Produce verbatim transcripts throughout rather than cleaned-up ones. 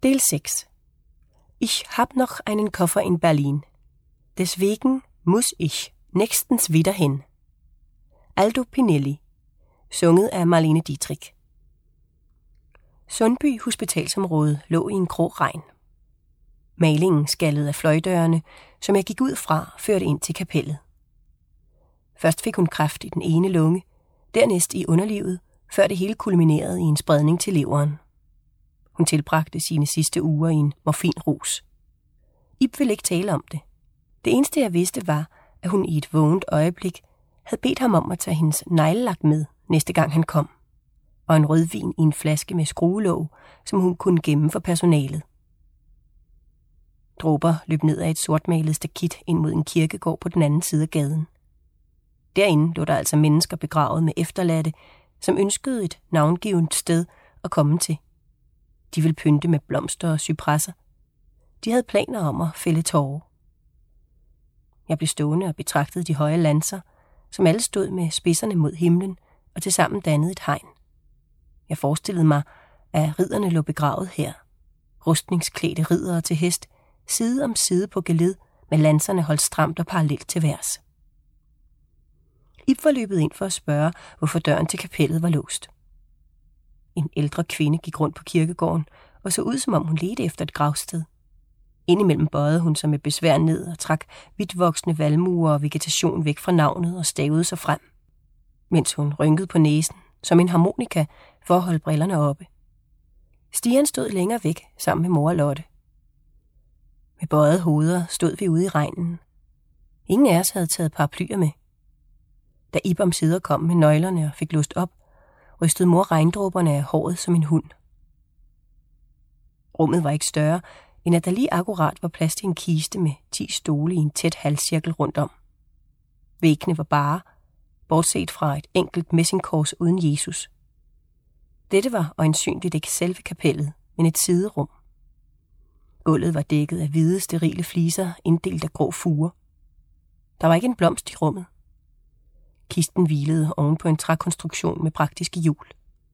Del sechs. Ich hab noch einen Koffer in Berlin. Deswegen muss ich nächstens wieder hin. Aldo Pinelli. Sunget af Marlene Dietrich. Sundby Hospitalsområde lå i en grå regn. Malingen skallede af fløjdørene, som jeg gik ud fra, førte ind til kapellet. Først fik hun kræft i den ene lunge, dernæst i underlivet, før det hele kulminerede i en spredning til leveren. Hun tilbragte sine sidste uger i en morfinrus. Ib ville ikke tale om det. Det eneste jeg vidste var, at hun i et vågent øjeblik havde bedt ham om at tage hendes neglelak med, næste gang han kom, og en rødvin i en flaske med skruelåg, som hun kunne gemme for personalet. Dråber løb ned af et sortmalet stakit ind mod en kirkegård på den anden side af gaden. Derinde lå der altså mennesker begravet med efterladte, som ønskede et navngivet sted at komme til. De ville pynte med blomster og cypresser. De havde planer om at fælde tårer. Jeg blev stående og betragtede de høje lanser, som alle stod med spidserne mod himlen og tilsammen dannede et hegn. Jeg forestillede mig, at ridderne lå begravet her. Rustningsklædte riddere til hest, side om side på geled, med lanserne holdt stramt og parallelt til værs. Ib var løbet ind for at spørge, hvorfor døren til kapellet var låst. En ældre kvinde gik rundt på kirkegården og så ud, som om hun ledte efter et gravsted. Indimellem bøjede hun sig med besvær ned og trak vidtvoksende valmuer og vegetation væk fra navnet og stavede sig frem, mens hun rynkede på næsen som en harmonika for at holde brillerne oppe. Stian stod længere væk sammen med mor og Lotte. Med bøjede hoveder stod vi ude i regnen. Ingen af os havde taget paraplyer med. Da Ib omsider kom med nøglerne og fik låst op, rystede mor regndråberne af håret som en hund. Rummet var ikke større, end at der lige akkurat var plads til en kiste med ti stole i en tæt halvcirkel rundt om. Væggene var bare, bortset fra et enkelt messingkors uden Jesus. Dette var øjensynligt ikke selve kapellet, men et siderum. Gulvet var dækket af hvide, sterile fliser, inddelt af grå fuger. Der var ikke en blomst i rummet. Kisten hvilede oven på en trækonstruktion med praktiske hjul.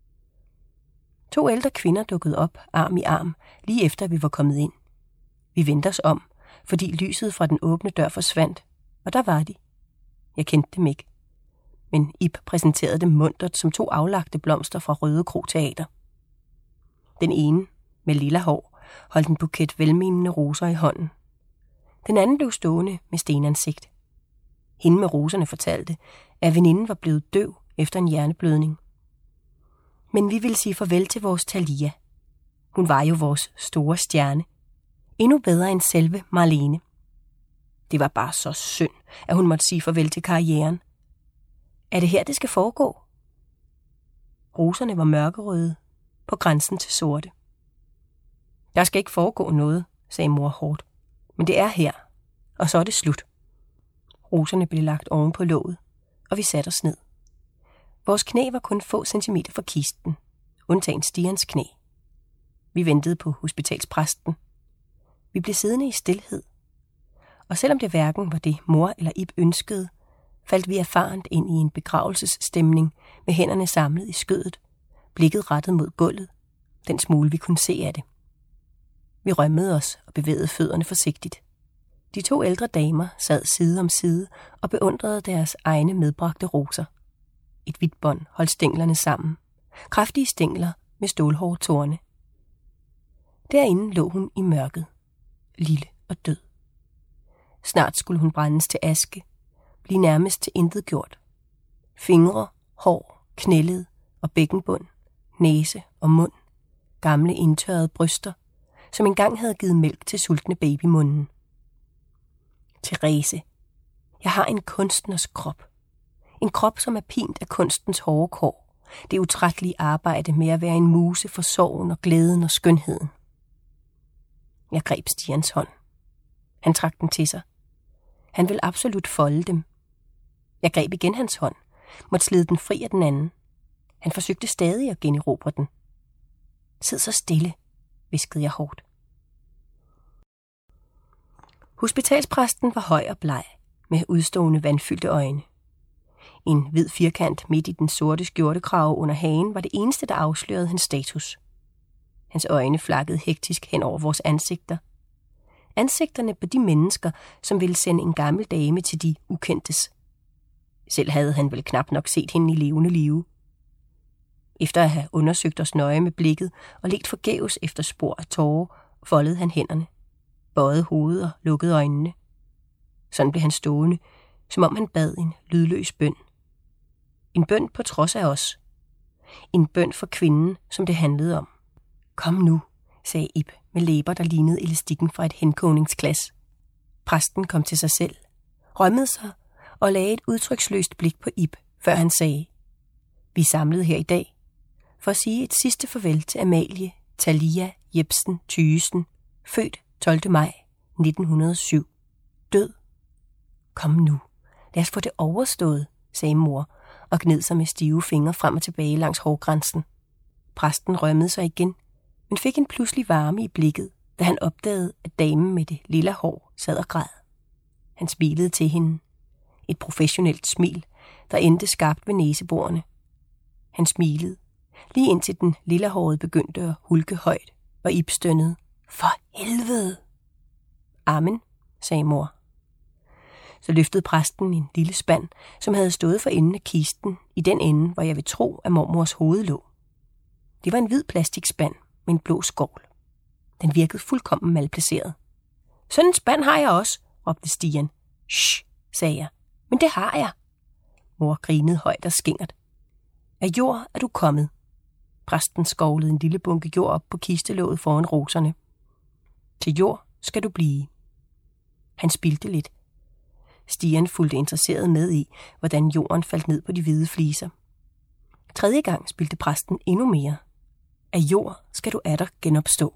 To ældre kvinder dukkede op, arm i arm, lige efter vi var kommet ind. Vi vendte os om, fordi lyset fra den åbne dør forsvandt, og der var de. Jeg kendte dem ikke. Men Ib præsenterede dem muntert som to aflagte blomster fra Røde Kro Teater. Den ene, med lilla hår, holdt en buket velmenende roser i hånden. Den anden blev stående med stenansigt. Hende med roserne fortalte, at veninden var blevet døv efter en hjerneblødning. Men vi ville sige farvel til vores Thalia. Hun var jo vores store stjerne. Endnu bedre end selve Marlene. Det var bare så synd, at hun måtte sige farvel til karrieren. Er det her, det skal foregå? Roserne var mørkerøde, på grænsen til sorte. Der skal ikke foregå noget, sagde mor hårdt. Men det er her, og så er det slut. Roserne blev lagt oven på låget, og vi satte os ned. Vores knæ var kun få centimeter fra kisten, undtagen Stians knæ. Vi ventede på hospitalspræsten. Vi blev siddende i stilhed. Og selvom det hverken var det, mor eller Ib ønskede, faldt vi erfarent ind i en begravelsesstemning med hænderne samlet i skødet, blikket rettet mod gulvet, den smule vi kunne se af det. Vi rømmede os og bevægede fødderne forsigtigt. De to ældre damer sad side om side og beundrede deres egne medbragte roser. Et hvidt bånd holdt stænglerne sammen. Kraftige stængler med stålhårde torne. Derinde lå hun i mørket, lille og død. Snart skulle hun brændes til aske, blive nærmest til intet gjort. Fingre, hår, knæled og bækkenbund, næse og mund, gamle indtørrede bryster, som engang havde givet mælk til sultne babymunden. Therese, jeg har en kunstners krop. En krop, som er pint af kunstens hårde kår. Det utrættelige arbejde med at være en muse for sorgen og glæden og skønheden. Jeg greb Stians hånd. Han trak den til sig. Han ville absolut folde dem. Jeg greb igen hans hånd, måtte slide den fri af den anden. Han forsøgte stadig at generobre den. Sid så stille, hviskede jeg hårdt. Hospitalspræsten var høj og bleg, med udstående vandfyldte øjne. En hvid firkant midt i den sorte skjortekrave under hagen var det eneste, der afslørede hans status. Hans øjne flakkede hektisk hen over vores ansigter. Ansigterne på de mennesker, som ville sende en gammel dame til de ukendtes. Selv havde han vel knap nok set hende i levende live. Efter at have undersøgt os nøje med blikket og let forgæves efter spor af tårer, foldede han hænderne, bøjede hovedet og lukkede øjnene. Sådan blev han stående, som om han bad en lydløs bøn. En bøn på trods af os. En bøn for kvinden, som det handlede om. Kom nu, sagde Ib med læber, der lignede elastikken fra et henkogningsglas. Præsten kom til sig selv, rømmede sig og lagde et udtryksløst blik på Ib, før han sagde: Vi er samlet her i dag for at sige et sidste farvel til Amalie Thalia Jepsen Thygesen, født tolvte maj nitten hundrede og syv. Død. Kom nu, lad os få det overstået, sagde mor og gned sig med stive fingre frem og tilbage langs hårgrænsen. Præsten rømmede sig igen, men fik en pludselig varme i blikket, da han opdagede, at damen med det lille hår sad og græd. Han smilede til hende. Et professionelt smil, der endte skarpt ved næseborene. Han smilede, lige indtil den lille håret begyndte at hulke højt, og Ib stønnede: For helvede! Amen, sagde mor. Så løftede præsten en lille spand, som havde stået for enden af kisten, i den ende, hvor jeg vil tro, at mormors hoved lå. Det var en hvid plastikspand med en blå skovl. Den virkede fuldkommen malplaceret. Sådan en spand har jeg også, råbte Stian. Shh, sagde jeg. Men det har jeg. Mor grinede højt og skingert. Af jord er du kommet. Præsten skovlede en lille bunke jord op på kistelåget foran roserne. Til jord skal du blive. Han spildte lidt. Stian fulgte interesseret med i, hvordan jorden faldt ned på de hvide fliser. Tredje gang spildte præsten endnu mere. Af jord skal du atter genopstå.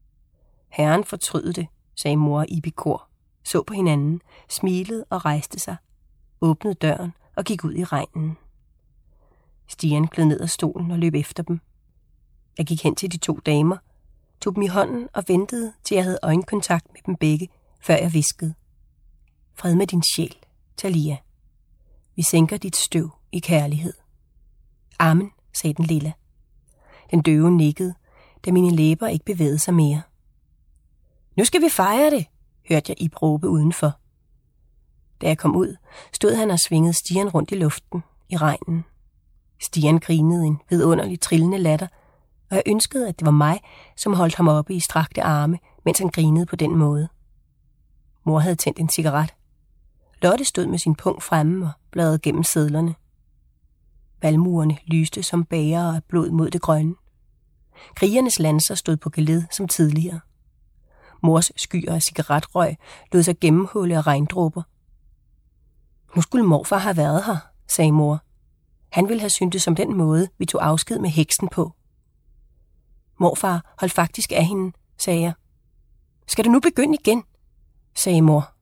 Herren fortrød det, sagde mor og Ib i kor, så på hinanden, smilede og rejste sig, åbnede døren og gik ud i regnen. Stian gled ned af stolen og løb efter dem. Jeg gik hen til de to damer, tog dem i hånden og ventede, til jeg havde øjenkontakt med dem begge, før jeg hviskede: Fred med din sjæl, Thalia. Vi sænker dit støv i kærlighed. Amen, sagde den lille. Den døve nikkede, da mine læber ikke bevægede sig mere. Nu skal vi fejre det, hørte jeg Ib råbe udenfor. Da jeg kom ud, stod han og svingede Stian rundt i luften i regnen. Stian grinede en vidunderlig trillende latter, og jeg ønskede, at det var mig, som holdt ham oppe i strakte arme, mens han grinede på den måde. Mor havde tændt en cigaret. Lotte stod med sin pung fremme og bladrede gennem sedlerne. Valmuerne lyste som bægere af blod mod det grønne. Krigernes lanser stod på geled som tidligere. Mors skyer af cigaretrøg lod sig gennemhulle af regndråber. Nu skulle morfar have været her, sagde mor. Han ville have syntes som den måde, vi tog afsked med heksen på. Morfar holdt faktisk af hende, sagde jeg. Skal du nu begynde igen, sagde mor.